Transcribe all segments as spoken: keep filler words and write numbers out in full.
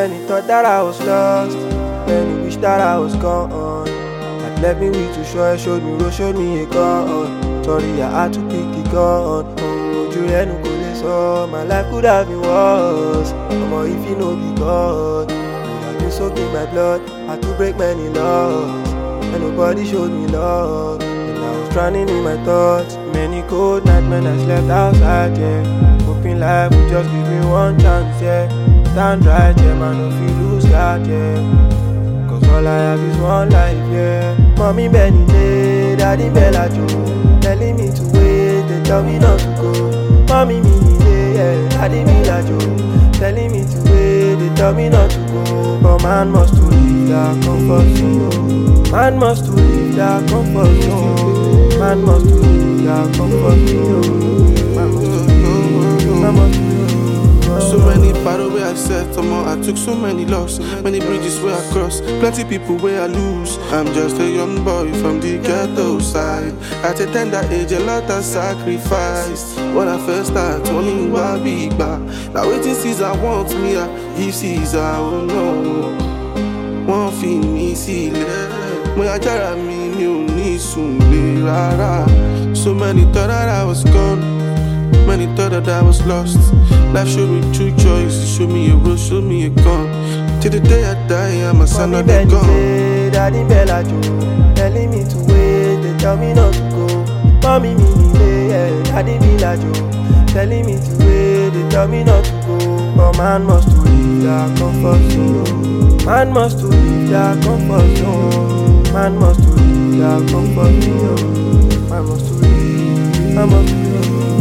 Many thought that I was lost, many wish that I was gone. That left me with too short, showed me road, showed me a gun. Sorry, I had to pick the gun. Oh, Julian, who could so my life could have been worse. Come on, if you know be God, you have been soaked in my blood. Had to break many laws, and nobody showed me love. And I was drowning in my thoughts. Many cold nights when I slept outside, yeah. Hoping life would just give me one chance, yeah. Stand right, yeah, man, if you lose God, yeah. Cause all I have is one life, yeah. Mommy Benny, Daddy Bella Joe, telling me to wait, they tell me not to go. Mommy me, yeah, Daddy Mila Joe, telling me to wait, they tell me not to go. But man must to leave that comfort zone. Man must to leave that comfort zone. Man must to leave that comfort zone. Man must to leave, man must to leave. So many battle where I set them all. I took so many losses, many bridges where I crossed, plenty people where I lose. I'm just a young boy from the ghetto side. At a tender age, a lot of sacrifice. When I first started, only one big bar. Now waiting Caesar wants me, I give Caesar, oh no. One thing me see, when I jar me, you need soon, rara. So many thought that I was gone. Many thought that I was lost. Life showed me true choice. Show me a road, show me a gun. Till the day I die, I'm a son of the gun. Daddy Bella Joe, telling me to wait, they tell me not to go. Mommy me, yeah, Daddy Bella Joe, telling me to wait, they tell me not to go. But man must to leave that comfort zone. Man must to leave that comfort zone. Man must to leave that comfort zone. Man must to leave, man must to leave.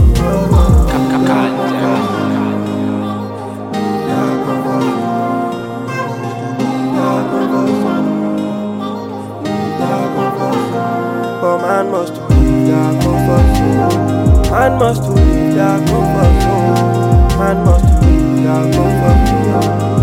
But man must leave that comfort zone. Man must leave that comfort zone. Man must leave that comfort zone.